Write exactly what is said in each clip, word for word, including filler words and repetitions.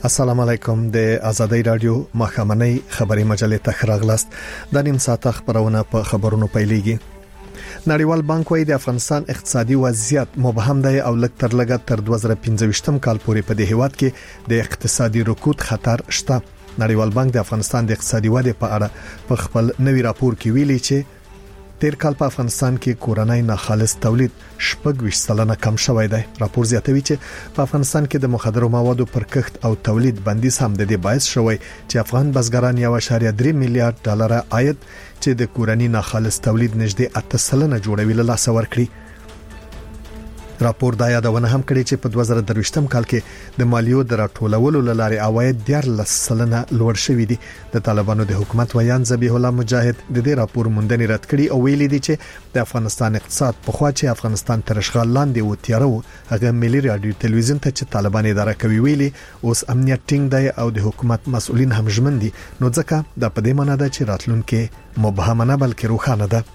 السلام علیکم د آزادۍ رادیو مخامنۍ خبري مجلې ته راغلاست د نیم ساعت خبرونه په خبرونو پیلېږي. نړیوال بانک وايي د افغانستان اقتصادي وضعیت مبهم دی او لږ تر لږه تر دوه زره پنځه کال پورې په دې هیواد کې د اقتصادي رکود خطر شته. نړیوال بانک د افغانستان د اقتصادي ودې په اړه په خپل نوي راپور کې ویلي چې تیر کال په افغانستان کې کورنۍ ناخالص تولید شپږ ویشت سلنه کم شوی دی. راپور زیاتوي چې په افغانستان کې د مخدرو موادو پر کښت او تولید بندیز هم د دې باعث شوی چې افغان بزګران یو اشاریه درې میلیارډ ډالر عاید چې د کورنۍ ناخالص تولید نږدې اته سلنه جوړوي له لاس ورکړي. راپور دا یادونه هم کړي چې په دوه زره درویشتم کال کې د مالیو د راټولولو لارې عواید دیارلس سلنه لوړ شوي دي. د طالبانو د حکومت ویان ذبیح الله مجاهد د دې راپور موندنې رد کړي او ویلي دي چې د افغانستان اقتصاد په خوا چې افغانستان تر اشغال لاندې و تیارو هغه ملي رادیو تلویزیون ته چې طالبان اداره کوي ویلي اوس امنیت ټینګ دی او د حکومت مسؤلین هم ژمن دي. نو ځکه د پدې معنی ده چې راتلونکي مبهمه نه بلکې روښانه ده.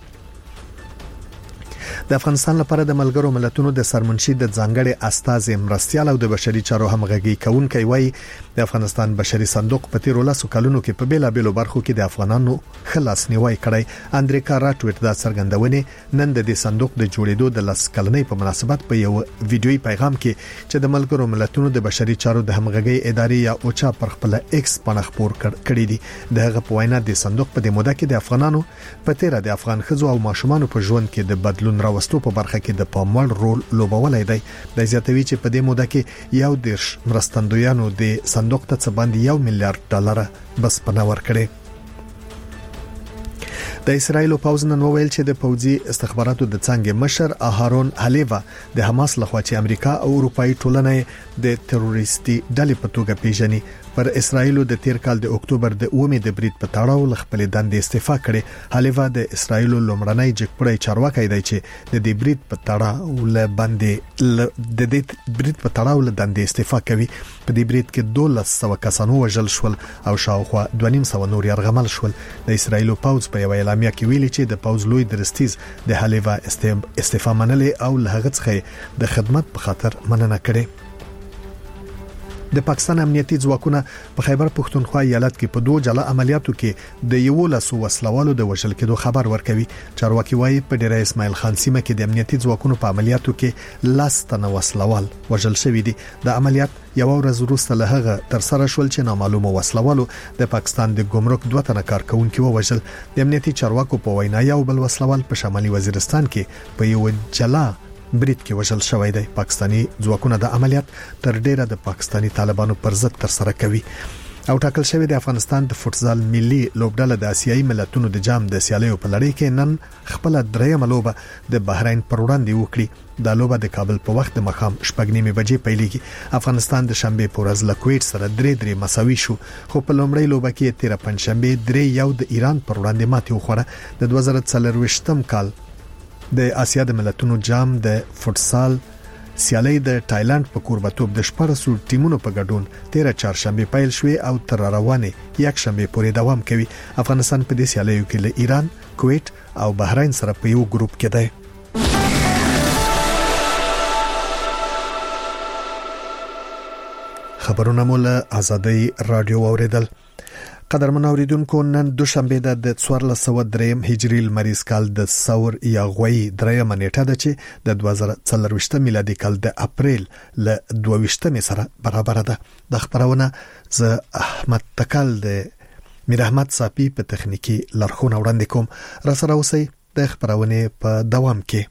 د افغانستان لپاره د ملګرو ملتونو د سرمنشي د ځانګړي استازي مرستيال او د بشري چارو همغږي کوونکی وایي د افغانستان بشري صندوق په تیر ولسو کلونو کې په بیلا بیلو برخو کې د افغانانو خلاص نیوي کړی. اندریکا راټویټ دا څرګندونه نن د دې صندوق د جوړېدو د لاس کلنۍ په مناسبت په یو ویډیوي پیغام کې چې د ملګرو ملتونو د بشري چارو د همغږي ادارې یا اوچا پر خپل ایکس باندې خبر کړی دی. دغه په وینا د صندوق په دې موده کې د افغانانو په تیر د افغان خزو او ماشومان په ژوند کې د بدلون راوستو په برخه کې د پاموړ رول لوبولای دی. د زیاتوي چې په دې موده کې یو دیرش مرستندویانو د صندوق ته څه باندې یو میلیارډ ډالر بس پناه ورکړي. د اسرایل پوځ نن وویل چې د پوځي استخباراتو د څنګه مشر اهارون حلیوا د حماس لخوا چې امریکا او اروپאי ټولنه د تروریستي ډلې په توګه پیژني پر اسرایل د تیر کال د اکتوبر د اومې د برید په تړاو لخپل دندې استعفا کړي. حلیوا د اسرایل لومړنۍ جګپړې چارواکي دی چې د دې برید په تړاو ل باندې د دې برید په تړاو ل دندې استعفا کوي. په دې برید کې دولس سو کسانو وژل شول او شاوخوا دوه نیم سو نور يرغمل شول. د اسرایل پوځ په یو اعلامیه کې ویلي چې د پوځ لوی درستیز د حلیوا استعفا منلې او له هغه څخه د خدمت په خاطر مننه کړې. د پاکستان امنیتي ځواکونه په خیبر پښتونخوا ایالت کې په دوه جلا عملیاتو کې د یو لاسو وسلوالو د وژل کېدو خبر ورکوي. چارواکي وايي په ډیره اسماعیل خان سیمه کې د امنیتي ځواکونو په عملیاتو کې لاس تنه وسلوال وژل شوی دي. د عملیات یو ورځ وروسته له هغه تر سره شول چې نامعلومه وسلوالو د پاکستان د ګمرک دوه تنه کارکونکو وژل. د امنیتي چارواکو په وینا یو بل وسلوال په شمالي وزیرستان کې په یو جلا برید کې وژل شوی دی. پاکستانی ځواکونه د عملیات تر ډیره د پاکستانی طالبانو پر ضد تر سره کوي. او ټاکل شوی د افغانستان د فوتزال ملي لوبډله د آسیایي ملتونو د جام د سیالیو په لړۍ کې نن خپل درېمه لوبه د بحرین پر وړاندې وکړي. دا لوبه د کابل په وخت د مخام شپږ نیمه بجې پیلېږي. افغانستان د شنبه په ورځ له کویت سره درې درې مساوي شو خو په لومړۍ لوبه کې تیر پنځشنبه درې یو د ایران پر وړاندې ماتې وخوړه. د دوه زره څلرويشتم کال د آسیا د ملتونو جام د فوتسال سیالي د تایلند په کوربتوب د شپږ ټیمونو په ګډون تیر چهارشنبه پیل شوې او تر روانه یک شنبه پورې دوام کوي. افغانستان په دې سیالیو کې له ایران، کویت او بحرین سره په یو ګروپ کې دی. خبرونه مول آزادۍ رادیو اوریدل. قدرمن اوریدونکو نن دوشنبه د څوارلس سوه درې هجری لمریز کال د ثور یا غوي درېمه نیټه ده چې د دوه زره څلرويشتم میلادي کال د اپریل ل دوه ویشتم سره برابر ده. د خبرونه ز احمد تکل د میر احمد صافي په تخنیکی لارښوونه وړاندې کوم. را سره اوسئ د خبرونه په دوام کې.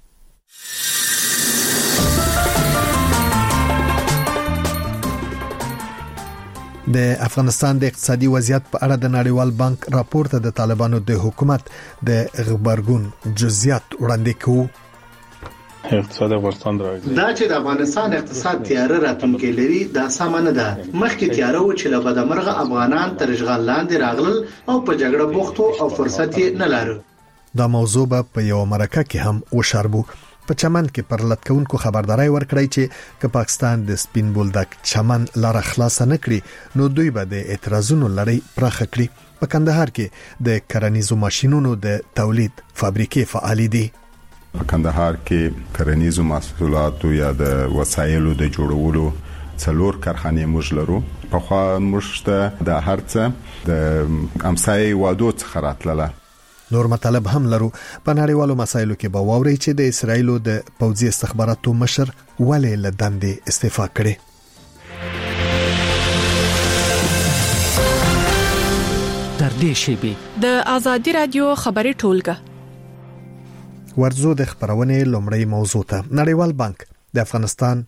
د افغانستان د اقتصادي وضعیت په اړه د نړیوال بانک راپور ته د طالبانو د حکومت د غبرګون جزئیات وړاندې کوي. اقتصاد افغانستان راځي دا چې د افغانستان اقتصاد تیار راتونکي لري دا سامان ده. مخکې تیار و چې له بدمرغه افغانان تر اشغال لاندې راغلل او په جګړه بوختو او فرصت نه لري. دا موضوع په یو مرکه کې هم وشاربو. په چمن کې پر لټکونکو خبرداري ورکړی چې که پاکستان د سپین بولدک چمن لار خلاص نه کړي نو دوی به د اعتراضونو لړۍ پراخه کړي. په کندهار کې د کرنیزو ماشينونو د تولید فابریکې فعال دي. په کندهار کې کرنیزو محصولاتو یا د وسایلو د جوړولو څلور کارخانې موږ لرو. په خوا موږ ته د هرڅه د امسای وادو څخه راتلله. نور مطالب هم لرو. په نړیوالو مسایلو کې به واوري چې د اسرایلو د پوځي استخباراتو مشر ولې له دندې استعفا کړي. تر دې شی د آزادي رادیو خبري ټولګه ورزو د خبرونه لومړی موضوع ته. نړیوال بانک د افغانستان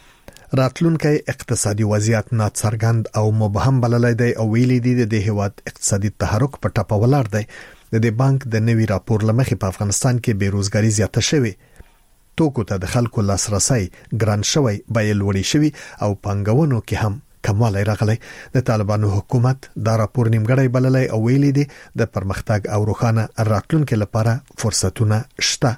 راتلونکي اقتصادي وضعیت ناڅرګند او مبهم بللی دی او ویلي دی د هیواد اقتصادي تحرک په ټاپه ولاړ دی. د دې بانک د نوي راپور لمخې په افغانستان کې بیروزګاری زیاته شوې، توکو ته د خلکو لاسرسي ګران شوی، بیې لوړې شوی او پانګونو کې هم کموالی راغلی. د طالبانو حکومت دا راپور نیمګړی بللی او ویلي دی د پرمختګ او روښانه راتلونکي لپاره فرصتونه شته.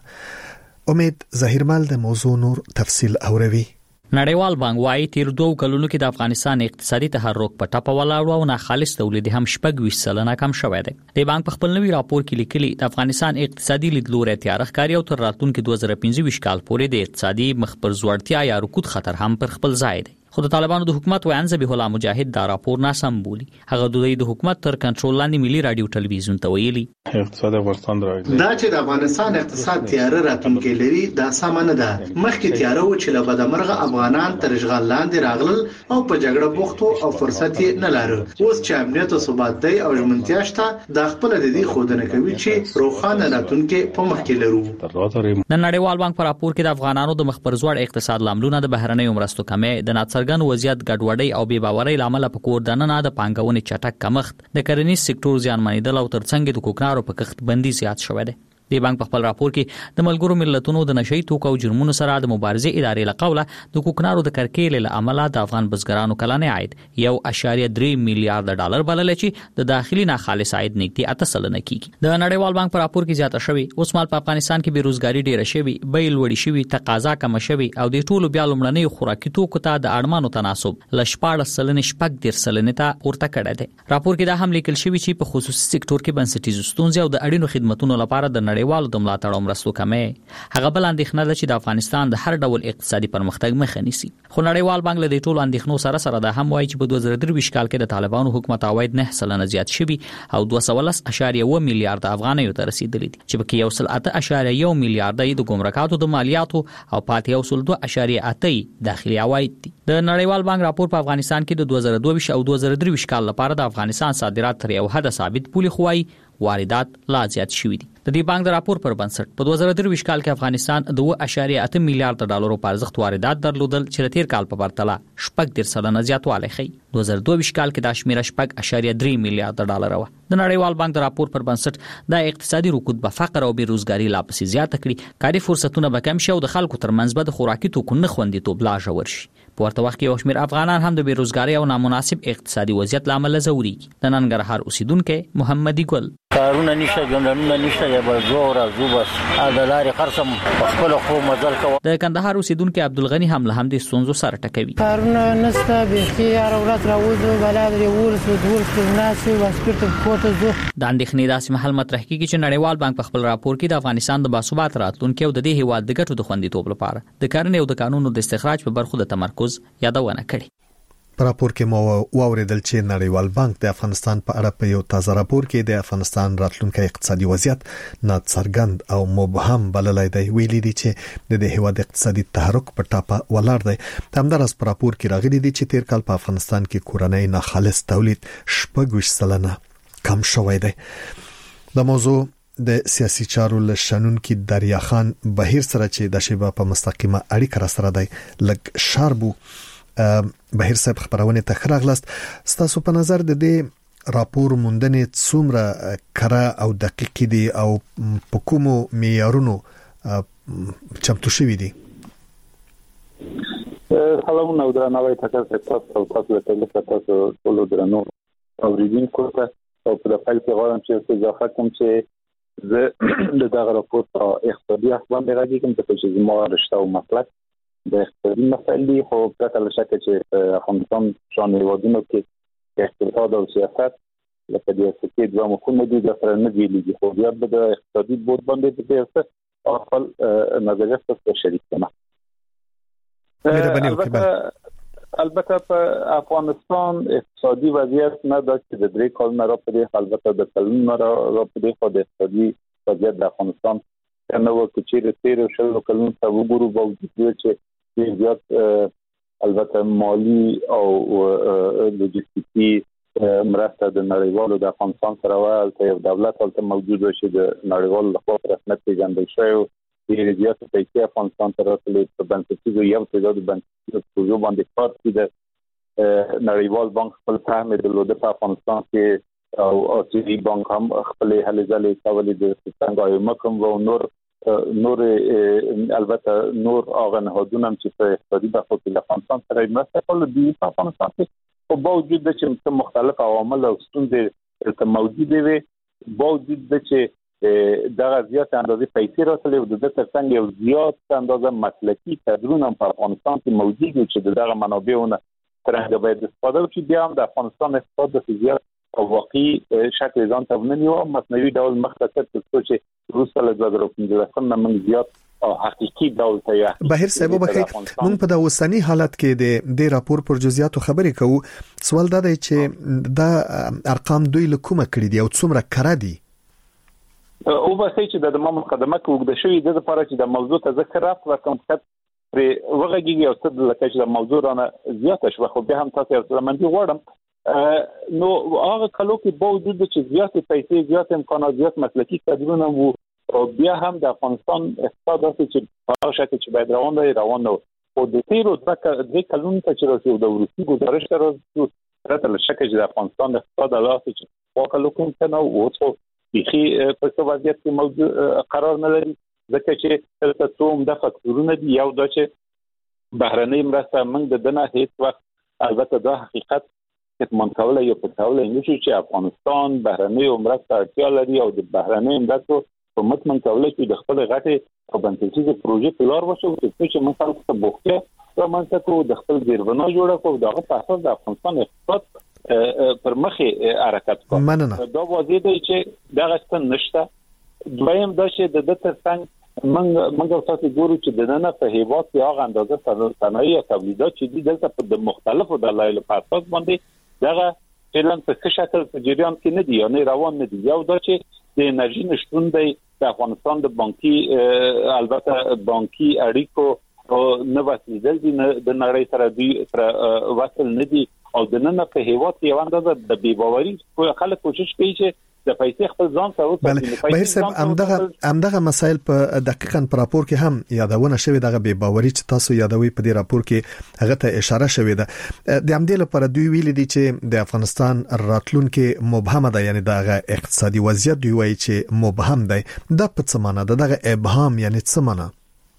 امید ظاهرمل د موضوع نور تفصیل اوروي. نړیوال بانک وايي تیر دوه کلونو کې د افغانستان اقتصادي تحرک په ټاپه ولاړ او ناخالص تولید هم شپږ ویشت سلنه کم شوی دی. د بانک په خپل نوي راپور کې لیکلي د افغانستان اقتصادي لیدلوري تیار ښکاري او تر راتلونکي دوه زره پنځه ویشت کال پورې د اقتصادي مخ پر ځوړتیا یا رکود خطر هم پر خپل ځای دی. خو د طالبانو د حکومت وایي ذبیح الله مجاهد دا راپور ناسم بولي. هغه د دوی د حکومت تر کنټرول لاندې ملي رادیو ټلویزیون ته ویلي اقتصاد افغانستان راځي دا چې د افغانستان اقتصاد تیار راتونکي لري دا سم نه ده. مخکې تیار و چې له بدمرغه افغانان تر اشغال لاندې راغلل او په جګړه بوختو او فرصت یې نه لري. اوس چې امنیت او ثبات دی او ژمنتیا شته د خپل د دې خودنه کوي چې روښانه راتونکي په مخ کې لرو. د نړیوال بانک په راپور کې د افغانانو د مخ پر ځوړ اقتصاد لاملونه د بهرنۍ مرستو کمې، د ناڅرګند وضعیت ګډوډۍ او بې باورۍ لامل په کور دننه د پانګونې چټک کمښت، د کرنیز سکتور زیانمنېدل او ترڅنګ د کوکنارو په کښت بندي زیات شوی دی. د بانک په خپل راپور کې د ملګرو ملتونو د نشئی توکو او جرمونو سره د مبارزې ادارې له قوله د کوکنارو د کرکیلې له امله د افغان بزګرانو کلنی عاید یو اعشاریه درې میلیارډ ډالر بلل چې د داخلي ناخالص عاید نږدې اته سلنه کیږي. د نړیوال بانک په راپور کې زیاته شوی اوس مال په افغانستان کې بیروزګاری ډیره شوی، بیې لوړې شوی، تقاضا کم شوی او د ټولو بیا لومړنۍ خوراکي توکو ته د اړمانو تناسب ل شپږ سلنه شپږ ډیر سلنه ته پورته کړی دی. راپور کې دا هم لیکل شوی چې په خصوصي سکتور کې بنسټیزو ستونزې او د اړینو خدماتو لپاره د نړیوالو د ملاتړ مرستو کمې. هغه بل اندېښنه ده چې د افغانستان د هر ډول اقتصادي پرمختګ مخه نیسي. خو نړیوال بانک له دې ټولو اندېښنو سره سره دا هم وایي چې په دوه زره درې ویشت کال کې د طالبانو حکومت عواید نه سلنه زیات شوي او دوه سوه لس اعشاریه اووه میلیارډ افغانیو ته رسیدلي دي چې پکې یو سل اته اعشاریه یو میلیارډ د ګمرکاتو د مالیاتو او پاتې یو سل دوه اعشاریه اته داخلي عواید دي. د نړیوال بانک راپور په افغانستان کې د دوه زره دوه ویشت او دوه زره درې ویشت کال لپاره د افغانستان صادرات تر یو حد ثابت پولي خوای واردات لا زیات شوي دي. د دې بانک د راپور پر بنسټ په دوه زره درې ویشت کال کې افغانستان د دوه اعشاریه اته میلیارډ ډالرو په ارزښت واردات درلودل چې تیر کال په پرتله شپږ ډیر سلنه زیاتوالی ښیي. دوه زره دوه ویشت کال کې دا شمیره شپږ اعشاریه درې میلیارډ ډالر وه. د نړیوال بانک د راپور پر بنسټ د اقتصادي رکود به فقر او بیروزګاری لا پسې زیاته کړي، کاري فرصتونه به کم شي او د خلکو ترمنځ به د خوراکي توکو نه خوندیتوب لا ژور شي. په ورته وخت کې یو شمېر افغانان هم د بیروزګاری او نامناسب اقتصادي وضعیت لامل ځوريږي. د ننګرهار اوسیدونکو محمدي ګل کارونه نشته، ژوندونه نشته، یا به زه راځو بس د لارې خرڅم په خپل خو مزل کوم. د کندهار اوسیدونکو عبدالغني هم له همدې ستونزو سره ټکوي. کارونه نشته، بيخي هر ورځ راوځو بلا درې ورسو دول سناسي واسپورت کوته زو. د اندېښنې داسې محل مطرح کیږي چې نړیوال بانک په خپل راپور کې د افغانستان د باثبات راتلونکي او د دې هیواد د ګټو د خوندیتوب لپاره د کارنې او د قانونو د استخراج په برخو د تمرکز یادونه کړې. په راپور کې مو واوریدل چې نړیوال بانک د افغانستان په اړه په یو تازه راپور کې د افغانستان راتلونکي اقتصادي وضعیت ناڅرګند او مبهم بللی دی. ویلي دي چې د دې هیواد اقتصادي تحرک په ټاپه ولاړ دی. همدارس په راپور کې راغلي دي چې تیر کال په افغانستان کې کورنۍ ناخالص تولید شپږ ویشت سلنه کم شوی دی. د موضوع د سیاسي چارو له شنونکي دریا خان بهیر سره چې د شیبه په مستقیمه اړیکه را سره دی لګ شاربو بهیر صاحب خبرونه ته خراغلست. ستاسو په نظر د دې راپور موندنې څومره کره او دقیق دي او په کومو معیارونو چمتو شوي دي؟ سلام نو درناوی تاسو ته تاسو ته تاسو ټول درنو اوریدونکو ته او په خپل کې غواړم چې اضافه کوم چې زه د دغه راپور په اقتصادي اخبار راځي کوم چې زموږ رشته او مسلک د اقتصادي مسایلو خو پرته له شکه چې افغانستان شان هیوادونو کې اقتصاد او سیاست لکه د سیاسي دوه مفهوم دي د سره نه دی خو بیا د اقتصادي بود باندې د سیاست خپل نظریات څخه شریک کړم. البته په افغانستان اقتصادي وضعیت نه دا چې د درې کلونو را پدې البته د کلونو را پدې خو د اقتصادي وضعیت د افغانستان کنه و چې تیر شل کلونو ته وګورو باوجود چې زیات البته مالی او لوجستیکي مرسته د نړیوالو د افغانستان سره وایي چې یو دولت هلته موجود وي چې د نړیوالو لخوا په رسمیت پیژندل شوی د زیات پیسې افغانستان ته راغلي په بنسټیزو یو تعداد بنسټیزو پروژو باندې کار کوي د نړیوال بانک خپل سهم درلوده په افغانستان کې او اصلي بانک هم خپل هلې ځلې کولې د څنګه یو مکم و نور نور البته نور هغه نهادونه چې په اقتصادي برخه کې د افغانستان سره مرسته کوي د افغانستان کې په باوجود چې مختلف عوامل او ستونزې موجود وي باوجود چې دغه زیات اندازې پیسې راځي او د ترڅنګ یو زیات اندازه مسلکي کادرونه په افغانستان کې موجود دي چې دغه منابعونه څنګه باید استفاده وشي بیا هم د افغانستان اقتصاد د زیات او واقعي شکل ځان ته ونیو مصنوعي ډول مختصر څه چې روسه له دوه زره پنځه نه من زیات او حقيقي ډول ته بهر صاحب بخیر موږ په د اوسنی حالت کې د د راپور پر جزئیاتو خبرې کوو سوال دا دی چې د ارقام دوی له کومه کړی دی او څومره کړه دي او به چې د مم مقدمه کې وګد شوې د لپاره چې د موضوع ته ذکر راځي کوم څه پر وګړي او څه لکه چې د موضوع رانه زیاته شو خو به هم تاسو سره منځي غواړم نو هغه کلو کې باوجود چې زیات پیسې زیات امکانات زیات مسلکي کادرونه وو او بیا هم د افغانستان اقتصاد چې په هغه شکل چې باید روان دی روان نو او د تیرو د کلونو ته چې راځي د روسي ګزارش سره راته لشکه چې د افغانستان اقتصاد علاوه چې په کلو کې څنګه او څو بيخي په څه وضعیت کې موجود قرار نه لري ځکه چې تاسو څوم د فاکتورونه دی یو د چې بهرنۍ مرسته موږ د دنه هیڅ وخت البته دا حقیقت چې مونږ یو په ټاوله نشو چې افغانستان بهرنۍ مرسته اړتیا لري او د بهرنۍ مرستو په متمن ټاوله کې د خپل غټه او بنسټیزه پروژې په لار وشو چې موږ خلکو ته بوخته او موږ ته د خپل ځیربنا جوړه کوو دغه په اساس د افغانستان اقتصاد پر مخه حرکت کوي دا واضح دی چې دغه څه نشته دویم دا چې د د ترڅنګ موږ موږ تاسو ګورو چې د نن په هیواد کې هغه اندازه صنایع او تولیدات چې دلته په مختلفو دلایلو په اساس باندې دغه فعلا په څه شکل په جریان کې نه دی یا نه روان نه دی یو دا چې د انرژي نشټون دی د افغانستان د بانکي البته بانکي اړیکو او نو وسیدل دي د نړۍ سره دی سره وصل نه دي او د نن په هیواد کې یو اندازه د بي باوري خلک کوشش کوي چې د پیسې خپل ځان ته وساتي بهر صاحب همدغه همدغه مسایل په دقیقاً په راپور کې هم یادونه شوې دغه بي باوري چې تاسو یادوي په دې راپور کې هغه ته اشاره شوې ده د همدې لپاره دوی ویل دي چې د افغانستان راتلونکي مبهم ده یعنی دغه اقتصادي وضعیت دوی وایي چې مبهم ده د په څه معنی ده دغه ابهام یعنی څه معنی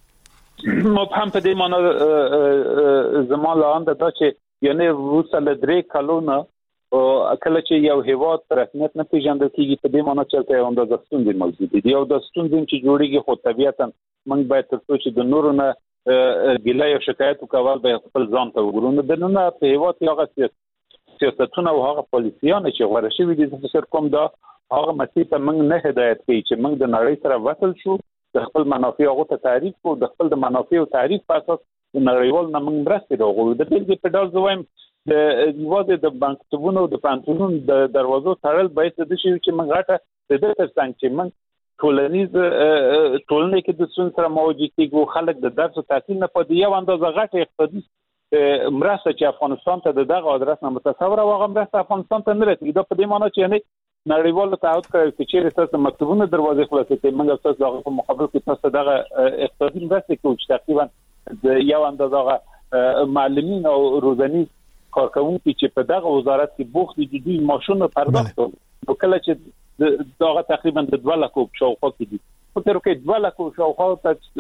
مبهم په دې معنی زموږ لاندې دا چې یعنی روسه له درې کلونو او کله چې یو هیواد پر رسمیت نه پیژندل کیږي په دې معنی چې یو اندازه ستونزې موجود دي او د ستونزې چې جوړیږي خو طبيعتا موږ باید تاسو چې د نورو نه ګیلې او شکایت وکول به خپل ځان ته وګورو د نن په هیواد کې هغه سیاستونه او هغه پالیسيانه چې غوړه شوی دي د فکر کوم دا هغه مسیح ته موږ نه هدایت کوي چې موږ د نړۍ سره وصل شو د خپل منافع هغه ته تعریف کو د خپل د منافع او تعریف په اساس د نړیوال نه موږ مرسته راغلو د دې په ډول زویم د یوازې د بانکونو د پانتونو د دروازو تړل باید د شي چې موږ غاټه د دې ترڅنګ چې موږ ټولنیز ټولنې کې د څون سره موجود کیږي خلک د درس او تحصیل نه په یو اندازه غاټه اقتصادي مرسته چې افغانستان ته دغه ادرس نه متصور او هغه مرسته افغانستان ته نه رسیدي دا په دې معنی چې نه نړیوال تعهد کوي چې چیرې تاسو مکتوبونه دروازې خلاصې کوي موږ تاسو دغه په مقابل کې تاسو دغه اقتصادي مرسته کوي چې تقریبا د یو اندازه معلمین او روزنی کارکونکي چې په دغه وزارت کې بوخت دي دوی ماشونه پرداخت نو کله چې دغه تقریبا د دوه لک شاوخوا کې دي په تر کې دوه لک شاوخوا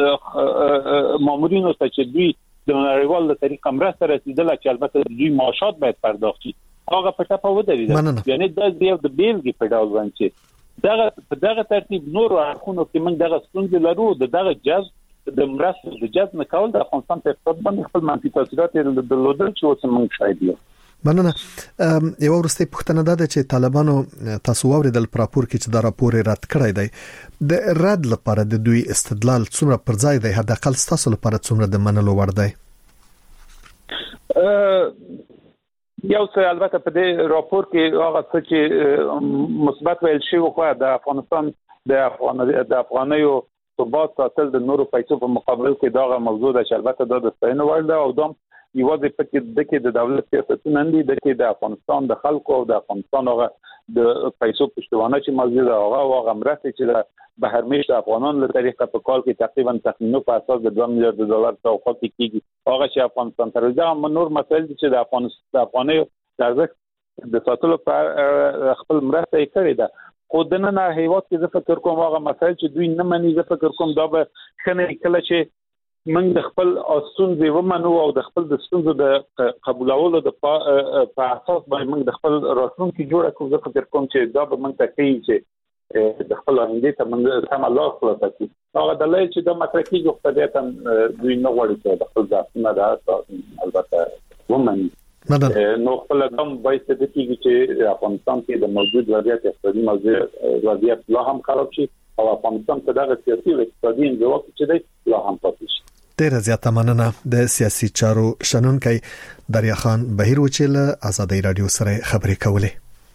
ته مامورینو ته چې دوی د نړیوال د طریقه مرسته رسیدله چې البته دوی معاشات باید پرداخت شي هغه په ټاپه ودرېږي یعنی د دې د بیلګې په ډول باندې دغه په دغه ترتیب نور اړخونو کې موږ دغه ستونزې لرو د دغه جذب د مرستو د جذب نه کول د افغانستان په اقتصاد باندې خپل منفي تاثیرات درلودل چې اوس موږ شاهد یو مننه یو ورسته پښتنه ده چې طالبانو تاسو اوریدل پر راپور کې چې دا راپور رد کړی دی د رد لپاره د دوی استدلال څومره پر ځای دی حد اقل تاسو لپاره څومره د منلو وړ دی یو څه البته په دې راپور کې هغه څه چې مثبت ویل شوی خو د افغانستان د افغان د افغانیو ثبات ساتل د نورو پیسو په مقابل کې دا موضوع ده چې البته د ستاینې وړ ده او دا یوازې په کې د کې د دولت سیاستونه دي د کې د افغانستان د خلکو او د افغانستان هغه د پیسو پښتوانه چې موجوده هغه هغه مرسته چې د بهرمیشت افغانان له طریقه په کال کې تقریبا تخمینو په اساس د دوه میلیارډ ډالر څخه کېږي هغه چې افغانستان تر ځا نور مسایل چې د افغانستان د افغانیو د ارزښت د ساتلو په خپل مرسته یې کړې ده خو د نن هیواد کې زه فکر کوم هغه مسایل چې دوی نه مني زه فکر کوم دا به خنه کله چې موږ د خپل ستونزې ومنو او د خپل د ستونزو د قبولولو د په اساس باندې موږ د خپل راتلونکي جوړ کړو زه فکر کوم چې دا به موږ ته کوي چې د خپل اندې ته موږ سم الله خلاص کړو هغه د لای چې د مترکی جو خدایته دوی نه غواړي چې د خپل ځانونه د البته ومني نو خپل کوم باید د کېږي چې افغانستان کې د موجود وضعیت اقتصادي موضوع وضعیت لا هم خراب شي او افغانستان په دغه سیاسي او اقتصادي انزوا کې دی لا هم پاتې شي ډیره زیاته مننه د سیاسي چارو شنونکي دریا خان بهیر وچیل آزادۍ رادیو سره خبرې کولې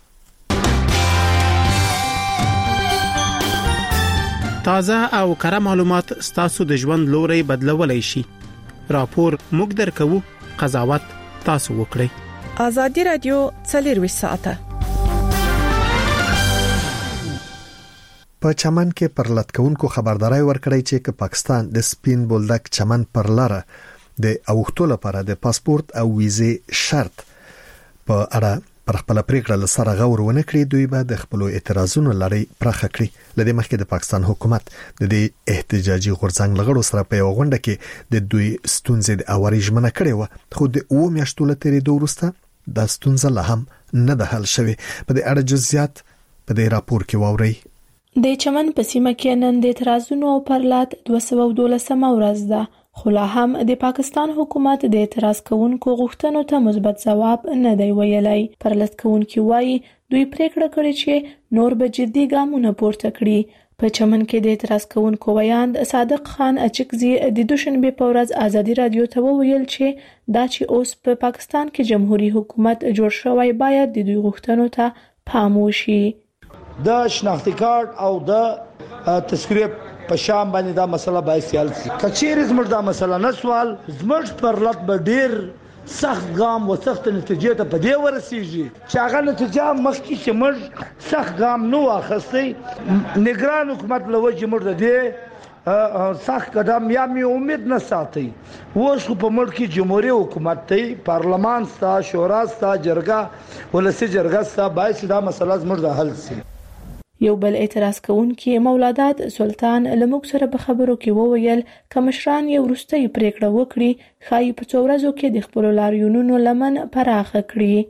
تازه او کره معلومات ستاسو د ژوند لوري بدلولای شي راپور موږ درکو قضاوت تاسو وکړئ آزادۍ رادیو څلور ساعته په چمن کې پر لټکونکو خبرداري ورکړی چې ک پاکستان د سپین بولدک چمن پر لاره د اوختو لپاره د پاسپورت او ویزه شرط په اړه پر خپل پریکړه لسره غور ونه کړی دوی به د خپل اعتراضونو لړۍ پرخه کړی لدې مخکې د پاکستان حکومت د دې احتجاجي غورځنګ لغړو سره په یو غونډه کې د دوی ستونزې د اوري ژمنه کړې و خو د او میاشتو لترې دوه وروسته د ستونزه له هم نه د حل شوی په دې اړه جزئیات په دې راپور کې ووري د چمن په سیمه کې نن د اعتراضونو او پرلات دوه سوه او دولسمه ورځ ده خو لا هم د پاکستان حکومت د اعتراض کوونکو غوښتنو ته مثبت ځواب نه دی ویلی پرلات کوونکي وایي دوی پریکړه کړې چې نور به جدي ګامونه پورته کړي په چمن کې د اعتراض کوونکو ویاند صادق خان اچکزي د دوشنبه په ورځ آزادۍ رادیو ته وویل چې دا چې اوس په پا پاکستان کې جمهوریت حکومت جوړ شوی باید د دوی غوښتنو ته پام وشي د شناختی کارت او د تذکرې په شام باندې دا مسله باید حل شي کچېر زموږ دا مسله نه سوال زموږ پر لټ به ډیر سخت ګام او سخت نتیجې ته په دې ورسیږي چې هغه نتیجه مخکې چې موږ سخت ګام نو واخستي نگران حکومت لوجه موږ د دې سخت قدم یا می امید نه ساتي اوس په ملک کې جمهوریت حکومت ته پارلمان ستا شورا ستا جرګه ولسی جرګه ستا باید دا مسله زموږ د حل شي یو بل اعتراض کوونکی مولادات سلطان لموږ سره په خبرو کې وویل کمشران یې ورستۍ پریکړه وکړي خای په څو ورځو کې د خپل لاریونونو لمن پراخه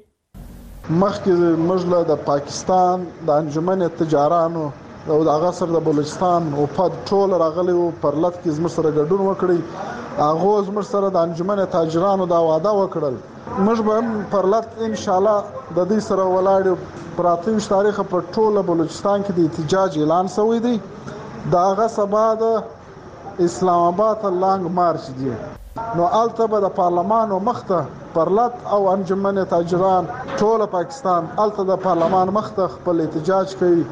کړي مخکې مجله د پاکستان د انجمن تجارانو او د غصر د بلوچستان او په ټول راغلي او پر لټ کې زموږ سره ګډون وکړي هغه زموږ سره د انجمن تاجرانو دا وعده وکړل موږ به پر لټ ان شاء الله د دې سره ولاړ پراتوش تاریخ په ټوله بلوچستان کې د احتجاج اعلان شوی دی دا هغه سبا د اسلام آباد لانګ مارچ دی نو الته به د پارلمان او مخته پرلط او انجمن تاجران ټوله پاکستان الته د پارلمان مخته خپل احتجاج کوي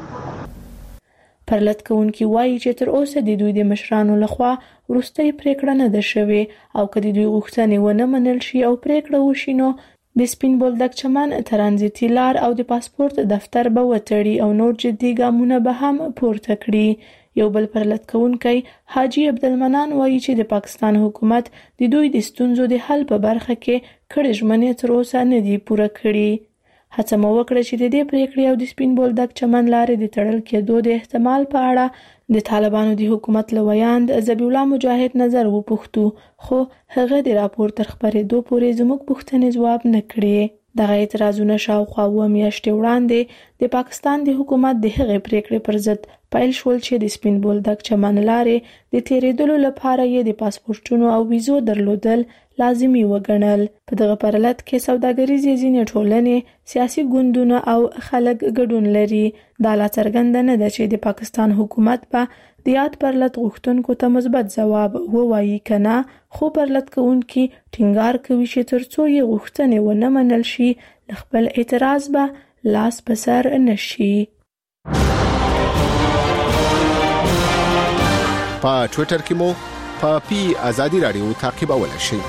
پرلط کوونکی وایي چې تر اوسه د دوی د مشرانو لخوا ورستۍ پریکړه نه ده شوې او کله دوی غوښتنې ونه منل شي او پریکړه وشي نو د سپین بولدک چمن ترانزیتي لار او د پاسپورت دفتر به وتړي او نور جدي ګامونه به هم پورته کړي یو بل پرلط کوونکی حاجی عبدالمنان وایي چې د پاکستان حکومت د دوی د ستونزو د حل په برخه کې کړې ژمنې تر اوسه نه دي پوره کړي هڅه مو وکړه چې د دې پریکړې او د سپین بولدک چمن لارې د تړل کېدو د احتمال په اړه د طالبانو د حکومت لویاند ذبیح الله مجاهد نظر وپوښتو خو هغه د راپور تر خبرېدو پورې زموږ پوښتنې ځواب نه کړې دغه اعتراضونه شاوخوا اوه میاشتې وړاندې د پاکستان د حکومت د هغې پریکړې پر ضد پیل شول چې د سپین بولدک چمن لارې د تیریدلو لپاره یې د پاسپورټونو او ویزو درلودل لازمي وګڼل په دغه پرلط کې سوداګریزې ځینې ټولنې سیاسي ګوندونه او خلک ګډون لري دا لا څرګنده نه ده چې د پاکستان حکومت په د یاد پرلط غوښتونکو ته مثبت ځواب ووایي کنه، خو پرلط کوونکي ټینګار کوي چې ترڅو یې غوښتنې ونه منل شي خپل اعتراض به لاس په سر نشي. په ټوئیټر کې مو په پی ازادي رادیو تعقیبولای شئ.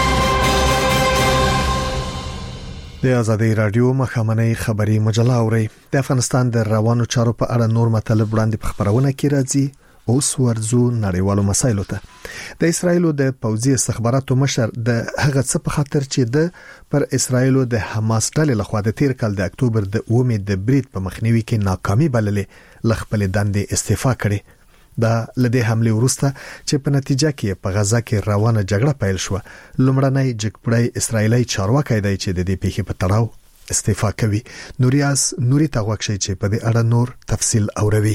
د ازادي رادیو مخامنۍ خبری مجله اوري. د افغانستان د روانو چارو په اړه نور مطلب وړاندې په خبرونه کې راځي. اوس ورزو نړیوالو مسایلو ته. د اسرایلو د پوځي استخباراتو مشر د هغه څه په خاطر چې د پر اسرایلو د حماس ډلې لخوا د تیر کال د اکتوبر د اومې د برید په مخنیوي کې ناکامي بللې لخپل دندې استعفا کړي. دا لدې حمله ورسته چې په نتیجه کې په غزا کې روانه جګړه پیل شو. لومړنی جګپړی اسرایلی چارواکي دی چې د دې پیښې په تړاو استعفا کوي. نوریاس نوري تاغوښي چې په دې اړه نور تفصیل اوروي.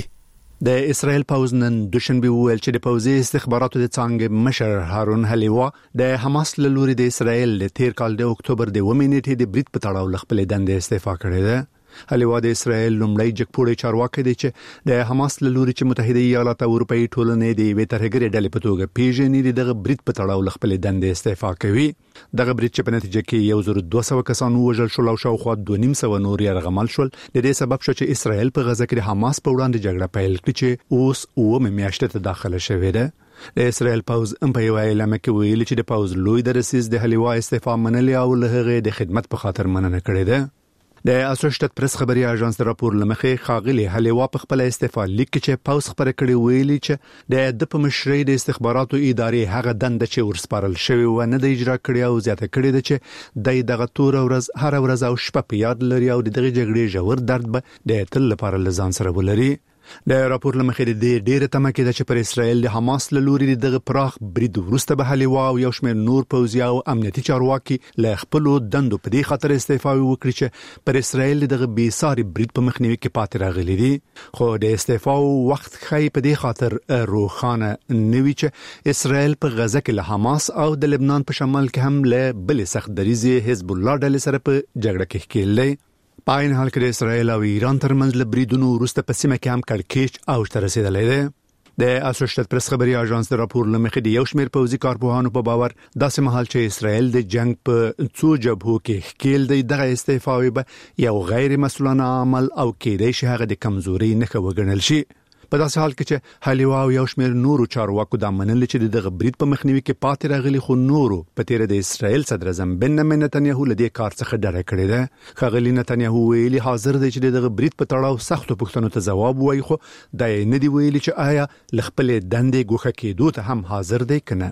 د اسرائیل پوز نن دوشنبه ویل چې د پوزي استخباراتو د څنګه مشر هارون هلیوا د حماس له لوري د اسرائیل د تیر کال د اکتوبر د اومې نیټې د برید په تړاو خپل دندې استعفا کړې ده. هلیوا د اسرائیل لومړی جګپوړی چارواکي دی چې د حماس له لوري چې متحده ایالات او اروپאי ټولنې د وی ترهګری ډلې په توګه پیژنې دغه برید په تړاو خپل دندې استعفا کوي. دغه برید چې په نتیجه کې یو زر دوه سوه کسان وژل شول او شاوخوا دوه نیم سوه نور یې رغمل شول. د دې سبب شو چې اسرائیل په غزا کې د حماس په وړاندې جګړه پیل کړي چې اوس اومه میاشته ته داخله شوې ده. د اسرائیل پوز ام په اعلان کې ویلي چې د پوز لوی درسیز د هلیوا استعفا منلې او له هغه د خدمت په خاطر مننه کړې ده. د اسوسییټډ پریس خبري اژانس د راپور لمخې خاغلی هلیوا په خپل استعفا لیک چې پوز خبره کړې ویلي چې د د په مشرۍ د استخباراتو ادارې هغه دنده چې ورسپارل شوی و نه د اجرا کړی او زیاته کړی ده چې د دغه تور ورځ هر ورځ او شپه په یاد لري او د دغه جګړې ژور درد به د تل لپاره لزان سره ولري. د راپور لمخې د ډیره تمه کې د چې پر اسرائیل د حماس له لوري دغه پراخ برید ورسته به هلیوا او یو شمېر نور پوځي او امنیتي چارواکي له خپل دندو په دې خاطر استعفا وکړي چې پر اسرائیل دغه بي ساري برید په مخنیوي کې پاتې راغلي دي. خو د استعفا وخت خی په دې خاطر روخانه نوي چې اسرائیل په غزا کې له حماس او د لبنان په شمال کې هم له بل سخت دریزي حزب الله ډلې سره په جګړه کې ښکېلې. په عین حال کې د اسرائیل او ایران ترمنځ له بریدونو وروسته په سیمه کې هم کړکېچ اوج ته رسیدلی دی. د اسوسییټډ پریس خبري اژانس د راپور لمخې د یو شمېر پوځي کارپوهانو په باور داسې مهال چې اسرائیل د جنگ په څو جبهو کې ښکېل دی دغه استعفا به یو غیر مسؤلانه عمل او کېدای شي هغه د کمزوري نښه وګڼل شي. په داسې حال کې چې هلیوا او یو شمېر نورو چارواکو د منل چې دغه برید په مخنیوي کې پاتې راغلي خو نورو په تیر د اسرائیل صدر اعظم بنیامین نتنیاهو له دې کار څخه ډډه کړې ده. خغلی نتنیاهو ویلي حاضر دی چې دغه برید په تړاو سختو پوښتنو ته ځواب وایي خو دا یې نه دی ویلي چې آیا ل خپل دندې ګوښه کېدو ته هم حاضر دی کنه.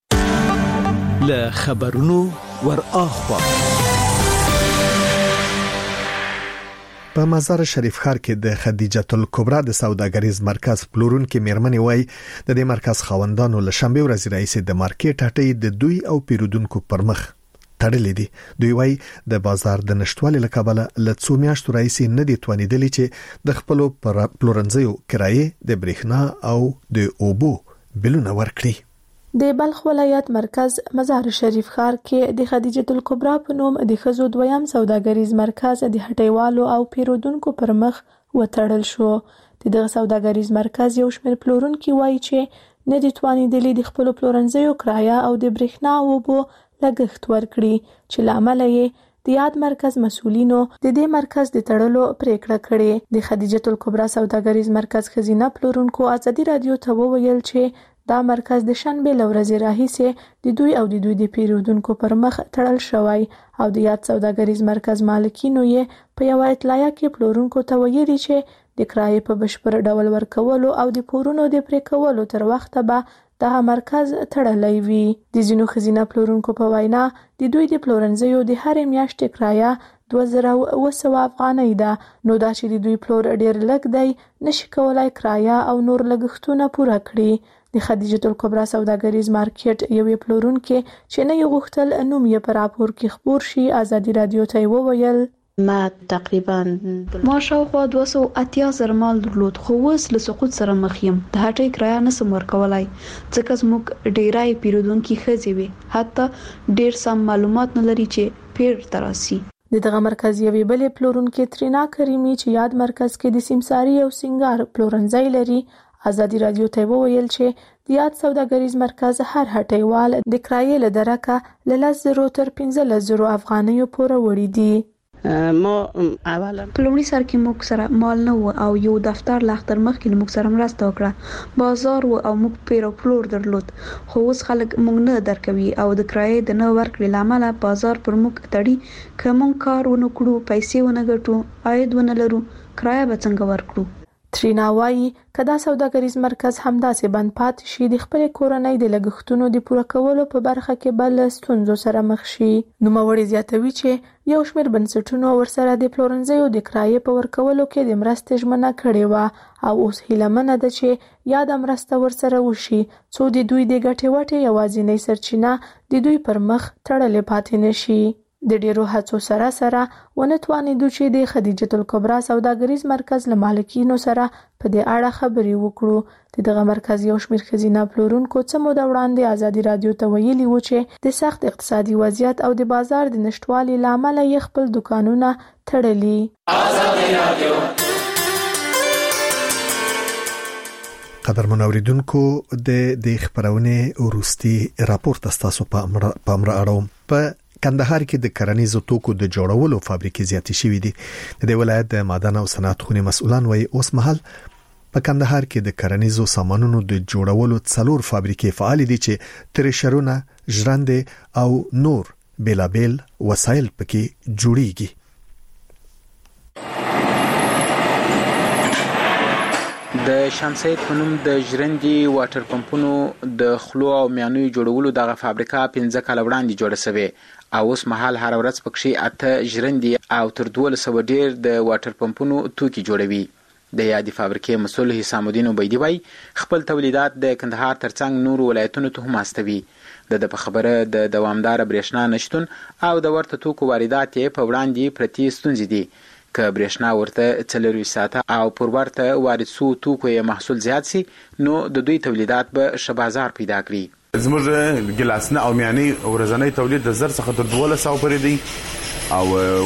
له خبرونو ور اخوا په مزار شریف ښار کې د خدیجه الکبرا د سوداګریز مرکز پلورونکو میرمنې وای د دې مرکز خاوندانو له شنبه ورځې راځي د مارکیټ هټۍ د دوی او پیرودونکو پر مخ تړلې دي. دوی وای د بازار د نشټوالي له کبله له څو میاشتو راځي نه دي توانیدلې چې د خپل پلورنځیو کرایه د برېښنا او د اوبو بلونه ورکړي. د بلخ ولایت مرکز مزار شریف ښار کې د خدیجه الکبرا په نوم د ښځو دویم سوداګریز مرکز د هټیوالو او پیرودونکو پر مخ وتړل شو. دغه سوداګریز مرکز یو شمېر پلورونکي وایي چې نه دي توانیدلې د خپل پلورنځیو کرایه او د برېښنا او اوبو لګښت ورکړي چې لامل یې د یاد مرکز مسؤلینو د دې مرکز د تړلو پریکړه کړې. د خدیجه الکبرا سوداګریز مرکز خزینه پلورونکو ازادي رادیو ته وویل چې دا مرکز د شنبه لورځې راهیسې د دوی او د دوی د پیرودونکو پر مخ تړل شوی او د یاد سوداګریز مرکز مالکینو یې په یو اطلاع کې پلورونکو ته ویلي چې د کرایې په بشپړ ډول ورکولو او د پورونو د پرې کولو تر وخته به دغه مرکز تړلی وي. د ځینو خزینه پلورونکو په وینا د دوی د پلورنځیو د هرې میاشتې کرایه دوه زره اوه سوه افغانۍ ده، نو دا چې د دوی پلور ډیر لږ دی نشي کولای کرایه او نور لګښتونه پوره کړي. د خدیجه الکبرا سوداګریز مارکیټ یوې پلورونکې چې نه یې غوښتل نوم یې په راپور کې خپور شي ازادي رادیو ته وویل ما تقریبا ما شاوخوا دوه سوه اتیا زره مال درلود خو اوس له سقوط سره مخ یم. د هټۍ کرایه نسم ورکولای ځکه زموږ ډیری پیرودونکي ښځې وي، حتی ډیر سم معلومات نه لري چې پیر تراسي. د دغه مرکز یوې بلې پلورونکې ترینا کریمي چې یاد مرکز کې د سیمساري او سنگار پلورنځي لري ازادي رادیو ته وویل چې د یاد سوداګریز مرکز هر هټیوال د کرایې له درکه له لس زرو تر پنځه زرو افغانیو پورې وړي دي. ما اولا پلوړي سر کې موږ سره مال نه و او یو دفتر لاختر مخ کې موږ سره مرسته وکړه، بازار و او موږ پیرو پلور درلود، خو اوس خلک موږ نه درکوي او د کرایې د نه ورکړې لامل بازار پر موږ تړي. که موږ کار ونه کړو، پیسې ونه ګټو، عاید ونه لرو، کرایه به څنګه ورکړو؟ ترینا وایي کدا سوداګریز مرکز همداسې بند پاتې شي د خپل کورنۍ د لګښتونو د پوره کولو په برخه کې بل ستونزو سره مخ شي. نو موري زیاتوي چې یو شمېر بنسټونو ورسره د پلورنځیو د کرایې په ورکولو کې د مرستې ژمنه کړې و او اوس هیلمنه ده چې یاد مرسته ورسره وشي څو د دوی د ګټې وټې یوازینۍ سرچینه د دوی پر مخ تړلې پاتې نشي. د ډیرو هڅو سره سره ونتوانیدو چې د خدیجه الکبرا سوداګریز مرکز له مالکینو سره په دې اړه خبرې وکړو. دغه مرکز یو شمېر ښځینه پلورونکو څه موده وړاندې ازادي رادیو ته ویلي و چې د سخت اقتصادي وضعیت او د بازار د نشټوالي لامل یې خپل دکانونه تړلي. ازادي رادیو قدرمن اوریدونکو د دې خبرونه ورستي راپور تاسو په امر په امر اړوم. په کندهار کې د کرنیزو توکو د جوړولو فابریکې زیاتې شوې دي. د ولایت د معدن او صنعت خونې مسؤلان وایي اوس مهال په کندهار کې د کرنیزو سامانونو د جوړولو څلور فابریکې فعال دي چې تریشرونه، ژرندې او نور بیلابیل وسایل پکې جوړیږي. د شمسید په نوم د ژرندې واټر پمپونو د خلو او میانوي جوړولو دغه فابریکه پنځه کال وړاندې جوړه شوې او اوس مهال هر ورځ پکې اته ژرندې او تر دوه سوه ډیر د واټر پمپونو توکي جوړوي. د یادې فابریکې مسؤل حسام الدین عبیدی وایي خپل تولیدات د کندهار ترڅنګ نور ولایتونو ته هم استوي. د په خبره د دوامدار برېښنا نشټون او د ورته توکو واردات په وړاندې پرتی ستونزې دي. که برېښنا ورته څلور ساعته او پر ورته وارد سو توکو یې محصول زیات سي نو د دوی تولیدات به ښه بازار پیدا کړي. زموږ ګلاسنه او میاني ورځنی تولید د زر څخه تر دوه سوه پورې دی او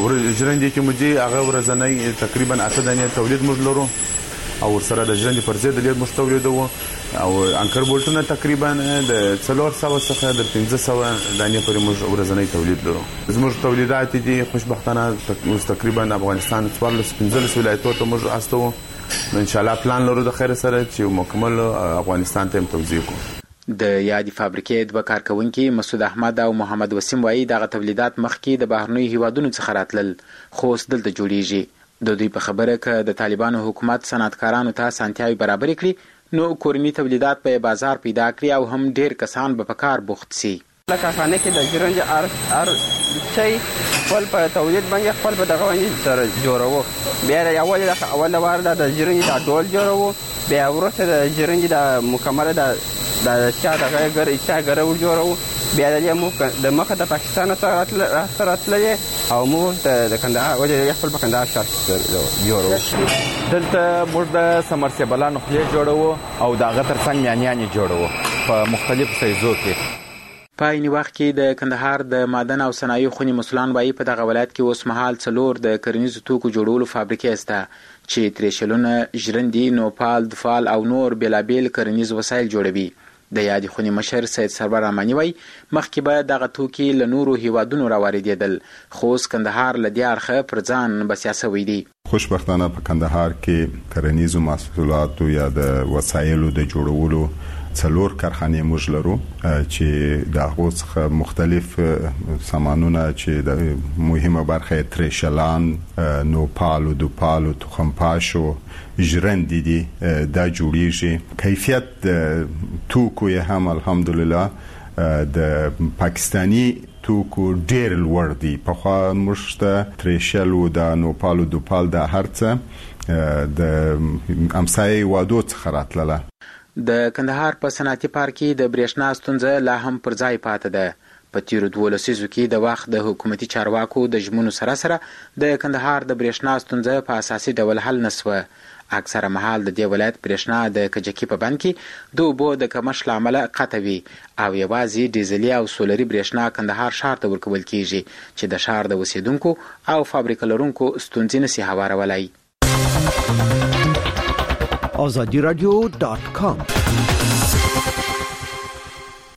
ژرندې کې موږ هغه ورځنی تقریبا اته دانې تولید موږ لرو او سره د ژرندې پر ضد ډېر موږ تولیدوو او انکر بولټونه تقریبا د څلور سوه څخه د پنځه سوه دانې پورې موږ ورځنی تولید لرو. زموږ تولیدات دي خوشبختانه اوس تقریبا افغانستان څوارلس پنځلس ولایتونو ته موږ استوو. نو ان شاء الله پلان لرو د خیر سره چې مکمل افغانستان ته توزیع کوو. د یادې فابریکې دوه کارکونکي مسعود احمد او محمد وسیم وایي دغه تولیدات مخکې د بهرنیو هیوادونو څخه راتلل خو اوس دلته جوړیږي. د دوی په خبره که د طالبانو حکومت صنعتکارانو ته اسانتیاوې برابرې کړي نو کورني تولیدات به بازار پیدا کړي او هم ډیر کسان به په کار بوخت سي. لکه خانه کې د ژرندې ار ار شي خپل په تولید باندې خپل په دغه باندې سره جوړوو. بیا اول اول وار د ژرندې د ډول جوړوو، بیا وروسته د ژرندې د مکمله د د شا دغه ګر اچا ګرو جوړو. بیا د د مخه د پاکستان سره راتللې او موږ د کندهار وجه خپل په کندهار شهر جوړو. دلته موږ د سمرسیبلانو خولې جوړو او د هغه ترڅنګ میانیانې جوړو په مختلفو سایزو کې. په عین وخت کې د کندهار د معدن او صنایع خونې مسؤلان وایي په دغه ولایت کې اوس مهال څلور د کرنیزو توکو جوړولو فابریکې شته چې تریشلونه، ژرندې، نوپال، دفال او نور بیلابیل کرنیز وسایل جوړوي. د یادې خونې مشر سید سرور رحماني وایي مخکې به دغه توکي له نورو هیوادونو راواردېدل خو اوس کندهار له دې اړخه پر ځان بسیا سوی دی. خوشبختانه په کندهار کې کرنیزو محصولاتو یا د وسایلو د جوړولو څلور کارخانې موږ لرو چې د هغو څخه مختلف سامانونه چې د مهمه برخه تریشلان، نوپالو، دوپالو، تخمپاشو، ژرندې دي دا جوړیږي. کیفیت توکو یې هم الحمدلله د پاکستانی توکو ډیر لوړ دي. پخوا موږ ته تریشل و د نوپالو، دوپال د هر څه د امسایي وادو څخه راتلله. د کندهار په صنعتي پارک کې د برېښنا ستونزه لا هم پر ځای پاتې ده. په تیرو دوه لسیزو کې د وخت د حکومتي چارواکو د ژمنو سره سره د کندهار د برېښنا ستونزه په اساسي ډول حل نسوه. اکثره مهال د دې ولایت برېښنا د کجکي په بند کې د اوبو د کمښت له امله قطع وي او یوازې ډیزلي او سولري برېښنا کندهار ښار ته ورکول کیږي چې د ښار د اوسیدونکو او فابریکه لرونکو ستونزې نشي هوارولی. azadi radio ډاټ کام